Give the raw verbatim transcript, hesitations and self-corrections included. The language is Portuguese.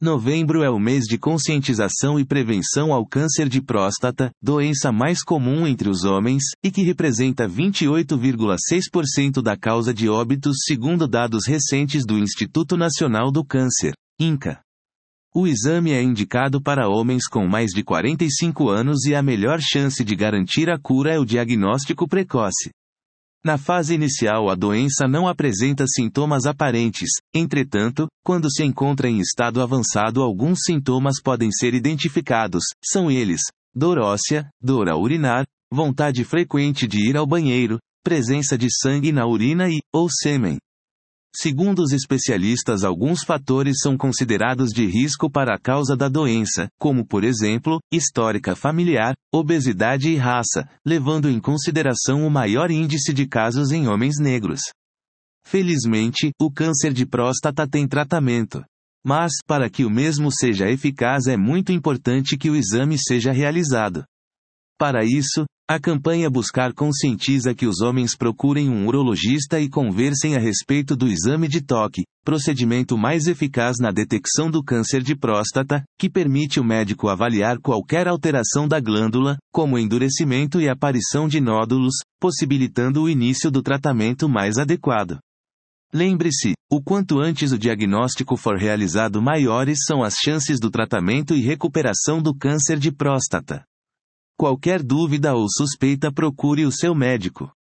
Novembro é o mês de conscientização e prevenção ao câncer de próstata, doença mais comum entre os homens, e que representa vinte e oito vírgula seis por cento da causa de óbitos segundo dados recentes do Instituto Nacional do Câncer, INCA. O exame é indicado para homens com mais de quarenta e cinco anos e a melhor chance de garantir a cura é o diagnóstico precoce. Na fase inicial a doença não apresenta sintomas aparentes, entretanto, quando se encontra em estado avançado alguns sintomas podem ser identificados, são eles: dor óssea, dor ao urinar, vontade frequente de ir ao banheiro, presença de sangue na urina e, ou sêmen. Segundo os especialistas, alguns fatores são considerados de risco para a causa da doença, como por exemplo, histórica familiar, obesidade e raça, levando em consideração o maior índice de casos em homens negros. Felizmente, o câncer de próstata tem tratamento. Mas, para que o mesmo seja eficaz é muito importante que o exame seja realizado. Para isso, a campanha Buscar conscientiza que os homens procurem um urologista e conversem a respeito do exame de toque, procedimento mais eficaz na detecção do câncer de próstata, que permite o médico avaliar qualquer alteração da glândula, como endurecimento e aparição de nódulos, possibilitando o início do tratamento mais adequado. Lembre-se, o quanto antes o diagnóstico for realizado, maiores são as chances do tratamento e recuperação do câncer de próstata. Qualquer dúvida ou suspeita, procure o seu médico.